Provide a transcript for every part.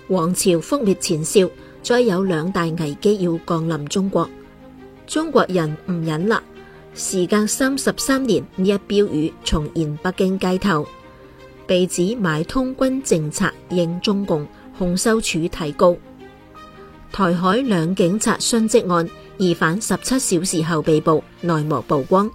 王朝覆滅前兆，再有2大危機要降臨中國。中國人唔忍啦，時隔33年，呢一標語重現北京街頭，被指買通軍政策應中共，控收處提告。台海2警察殉職案，疑犯17小時後被捕，內幕曝光。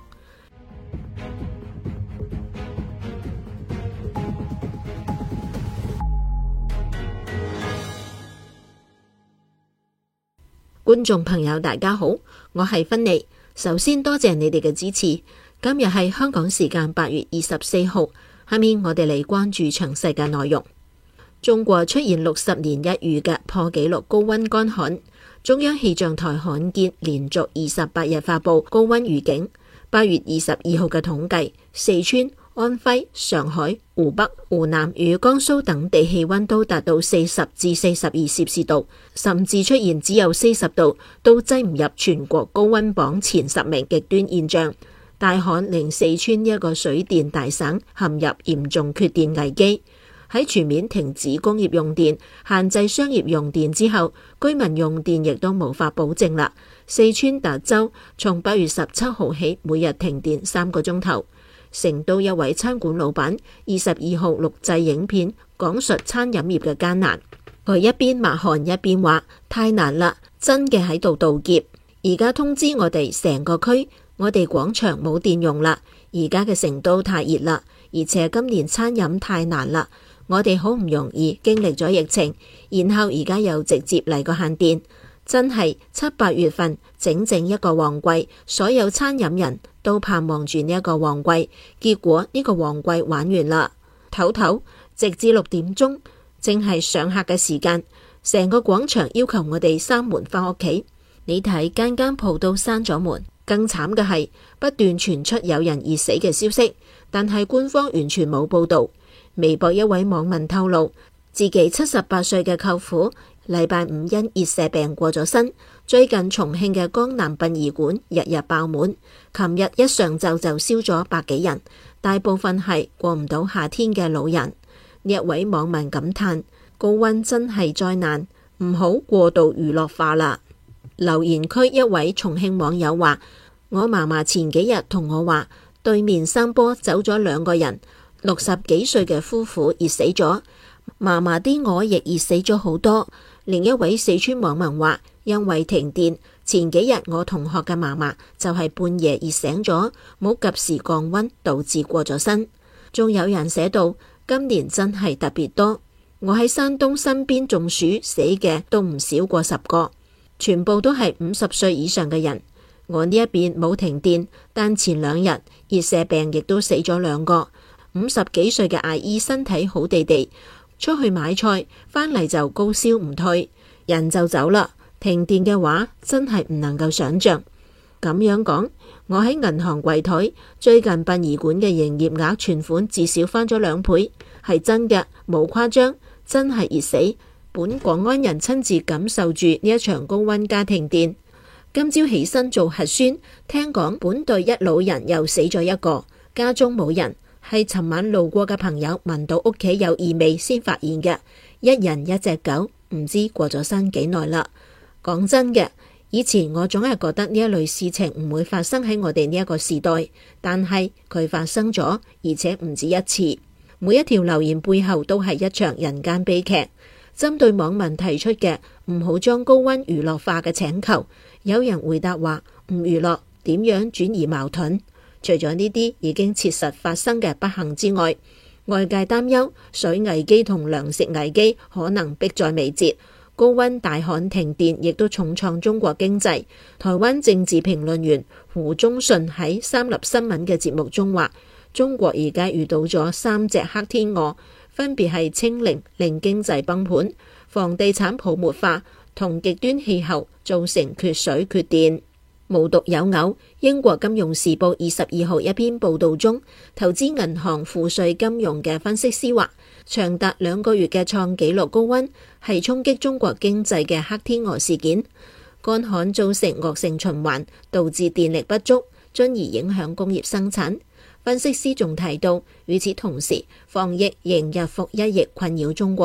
觀眾朋友大家好，我係芬妮。首先多謝你哋嘅支持。今日係香港時間8月24號，下面我哋嚟關注詳細嘅內容。中國出現60年一遇嘅破紀錄高溫乾旱，中央氣象台罕見連續28日發布高溫預警。8月22號嘅統計，四川、安徽、上海、湖北、湖南與江蘇等地氣溫都達到40至42攝氏度，甚至出現只有40度都擠唔入全國高溫榜前10名極端現象。大旱令四川一個水電大省陷入嚴重缺電危機。喺全面停止工業用電、限制商業用電之後，居民用電亦都無法保證啦。四川達州從8月17號起每日停電3個鐘頭。成都一位餐館老闆22號錄製影片，講述餐飲業嘅艱難。佢一邊抹汗一邊話：太難啦，真嘅喺度渡劫。而家通知我哋成個區，我哋廣場冇電用啦。而家嘅成都太熱啦，而且今年餐飲太難啦。我哋好唔容易經歷咗疫情，然後而家又直接嚟個限電，真係7、8月份整整一個旺季，所有餐飲人都盼望住呢一個旺季，結果呢個旺季玩完啦。唞唞，直至6點鐘，正係上客嘅時間，成個廣場要求我哋閂門返屋企。你睇間間鋪都閂咗門，更慘嘅係不斷傳出有人熱死嘅消息，但係官方完全冇報道。微博一位網民透露，自己78歲嘅舅父禮拜五因熱射病過咗身。最近重慶嘅江南殯儀館日日爆滿，琴日一上晝就燒咗100幾人，大部分係過唔到夏天嘅老人。呢一位網民感嘆：高溫真係災難，唔好過度娛樂化啦。留言區一位重慶網友話：我嫲嫲前幾日同我話，對面山坡走咗2個人，60幾歲嘅夫婦熱死咗，嫲嫲啲鵝亦熱死咗好多。另一位四川網民話：因為停電，前幾日我同學嘅嫲嫲就係半夜熱醒咗，冇及時降溫，導致過咗身。仲有人寫到：今年真係特別多，我喺山東身邊中暑死嘅都唔少過10個，全部都係50歲以上嘅人。我呢一邊冇停電，但前2日熱射病亦都死咗2個。50幾歲嘅阿姨身體好地地，出去買菜返嚟就高燒唔退，人就走啦。停電嘅話真係唔能夠想象。咁樣講，我喺銀行櫃台最近殯儀館嘅營業額存款至少翻咗2倍，係真嘅，冇誇張，真係熱死。本廣安人親自感受住呢一場高溫加停電。今朝起身做核酸，聽講本隊一老人又死咗1個，家中冇人，係尋晚路過嘅朋友聞到屋企有異味先發現嘅。1人1隻狗，唔知過咗身幾耐啦。講真嘅，以前我總係覺得呢一類事情唔會發生喺我哋呢一個時代，但係佢發生咗，而且唔止一次。每一條留言背後都係一場人間悲劇。針對網民提出嘅唔好將高溫娛樂化嘅請求，有人回答話：唔娛樂點樣轉移矛盾？除咗呢啲已經切實發生嘅不幸之外，外界擔憂水危機同糧食危機可能迫在眉睫。高溫大旱停電亦都重創中國經濟。台灣政治評論員胡忠信喺三立新聞嘅節目中話：中國而家遇到咗3隻黑天鵝，分別係清零令經濟崩盤、房地產泡沫化同極端氣候造成缺水缺電。無獨有偶，英國金融時報22號一篇報道中，投資銀行富瑞金融嘅分析師話，長達2個月嘅創紀錄高溫係衝擊中國經濟嘅黑天鵝事件。乾旱造成惡性循環，導致電力不足，進而影響工業生產。分析師仲提到，與此同時，防疫仍日復一日困擾中國，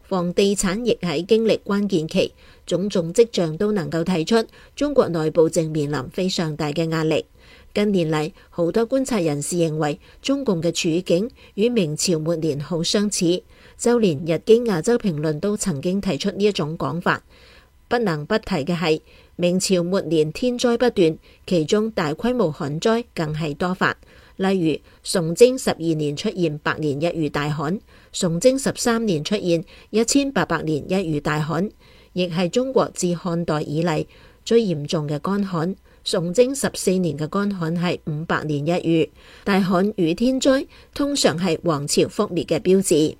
房地產亦喺經歷關鍵期，種種跡象都能夠睇出中國內部正面臨非常大嘅壓力。近年嚟，好多觀察人士認為中共嘅處境與明朝末年好相似，就連日經亞洲評論都曾經提出呢一種講法。不能不提嘅係，明朝末年天災不斷，其中大規模旱災更係多發。例如崇禎12年出現百年一遇大旱，崇禎13年出現1800年一遇大旱，亦係中國自漢代以嚟最嚴重嘅乾旱。崇禎14年嘅乾旱係500年一遇，大旱與天災通常係王朝覆滅嘅標誌。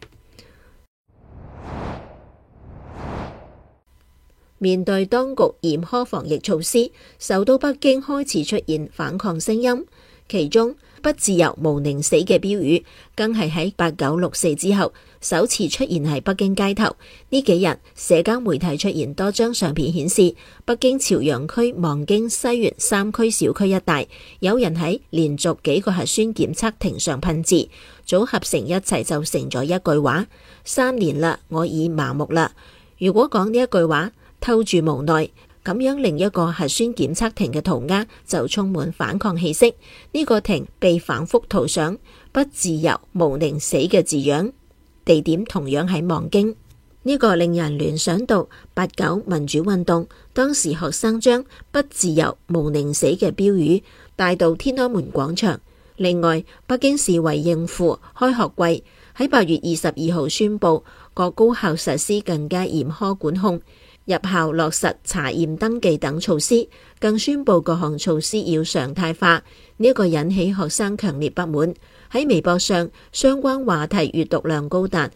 面對當局嚴苛防疫措施，首都北京開始出現反抗聲音，其中不自由毋寧死嘅標語更係喺8·9·6·4之後首次出現喺北京街頭。呢幾日社交媒體出現多張相片顯示，北京朝陽區望京西園3區小區一帶有人喺連續幾個核酸檢測亭上噴字，組合成一齊就成咗一句話：3年啦，我已麻木啦。如果講呢一句話透住無奈，咁樣另一個核酸檢測亭嘅塗鴉就充滿反抗氣息。呢個亭被反覆塗上不自由毋寧死嘅字樣，地點同樣喺望京。呢個令人聯想到8·9民主運動，當時學生將不自由毋寧死嘅標語帶到天安門廣場。另外，北京市為應付開學季，喺8月22號宣布各高校實施更加嚴苛管控，入校落實查驗登記等措施，更宣布各項措施要常態化。呢個引起學生強烈不滿。喺微博上，相關話題閱讀量高達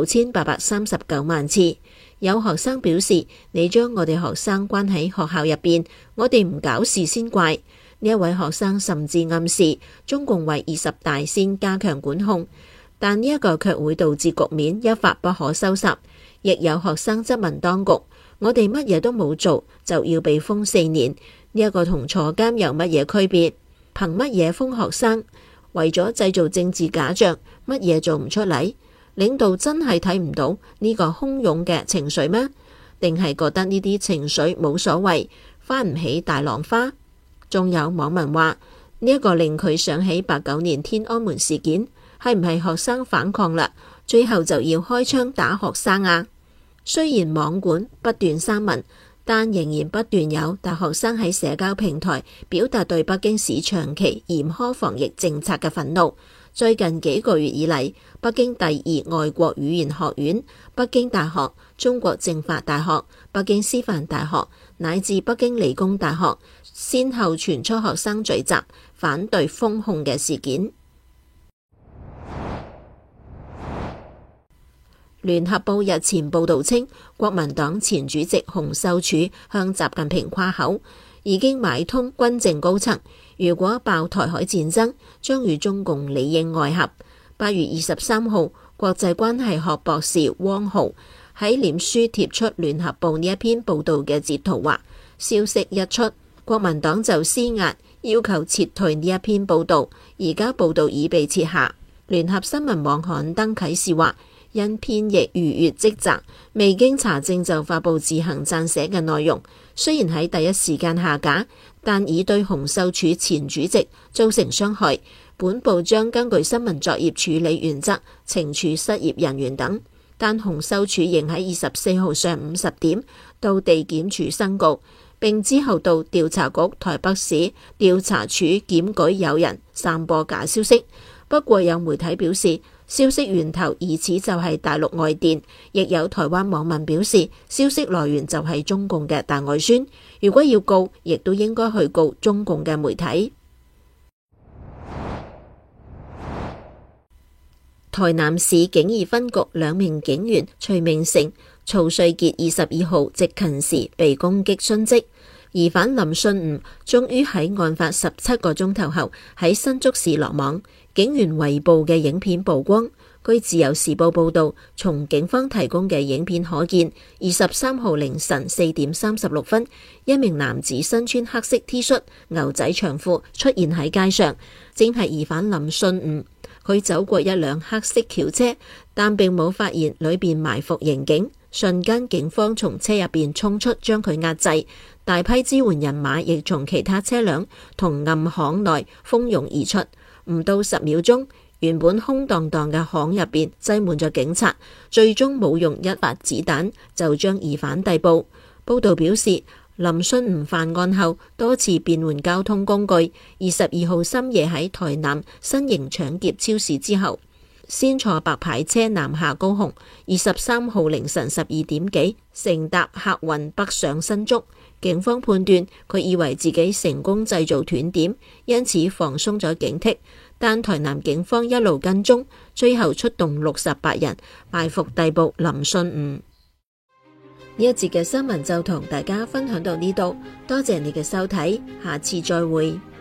9839萬次。有學生表示：你將我哋學生關喺學校入邊，我哋唔搞事先怪。呢一位學生甚至暗示中共為20大先加強管控，但呢一個卻會導致局面一發不可收拾。亦有學生質問當局：我哋乜嘢都冇做就要被封4年，呢一個同坐監有乜嘢區別？憑乜嘢封學生？為咗製造政治假象，乜嘢做唔出嚟？領導真係睇唔到呢個洶湧嘅情緒咩？定係覺得呢啲情緒冇所謂，翻唔起大浪花？仲有網民話呢一個令佢想起89年天安門事件，係唔係學生反抗啦？最後就要開槍打學生啊？雖然網管不斷刪文，但仍然不斷有大學生喺社交平台表達對北京市長期嚴苛防疫政策嘅憤怒。最近幾個月以嚟，北京第2外國語言學院、北京大學、中國政法大學、北京師範大學乃至北京理工大學，先後傳出學生聚集反對封控嘅事件。聯合報日前報道稱，國民黨前主席洪秀柱向習近平誇口，已經買通軍政高層，如果爆台海戰爭，將與中共裡應外合。8月23號，國際關係學博士汪浩喺臉書貼出聯合報呢一篇報道嘅截圖，話消息一出，國民黨就施壓要求撤退呢一篇報道，而家報道已被撤下。聯合新聞網刊登啟示話，因編譯逾越職責，未經查證就發布自行撰寫嘅內容，雖然喺第一時間下架，但已對洪秀柱前主席造成傷害。本報將根據新聞作業處理原則懲處失業人員等，但洪秀柱仍喺24號上午10點到地檢署申告，並之後到調查局台北市調查處檢舉有人散播假消息。不過有媒體表示，消息源頭疑似就係大陸外電，亦有台灣網民表示，消息來源就係中共嘅大外宣。如果要告，亦都應該去告中共嘅媒體。台南市警二分局2名警員徐明成、曹瑞傑22號執勤時被攻擊殉職。疑犯林信吾終於喺案發17個鐘頭後喺新竹市落網。警員圍捕嘅影片曝光。據自由時報報道，從警方提供嘅影片可見，23號凌晨4點36分，一名男子身穿黑色 T 恤、牛仔長褲出現喺街上，正係疑犯林信吾。 佢走過一輛黑色轎車，但並冇發現裏邊埋伏刑警。瞬間，警方從車入邊衝出，將佢壓制。大批支援人馬亦從其他車輛同暗巷內蜂擁而出。唔到10秒鐘，原本空蕩蕩嘅巷入邊擠滿咗警察，最終冇用一發子彈就將疑犯逮捕。報道表示，林信吾犯案後多次變換交通工具。22號深夜喺台南新營搶劫超市之後，先坐白牌車南下高雄。23號凌晨12點幾，乘搭客運北上新竹。警方判斷佢以為自己成功製造斷點，因此放鬆咗警惕。但台南警方一路跟蹤，最後出動68人埋伏逮捕林信吾。呢一節嘅新聞就同大家分享到呢度，多謝你嘅收睇，下次再會。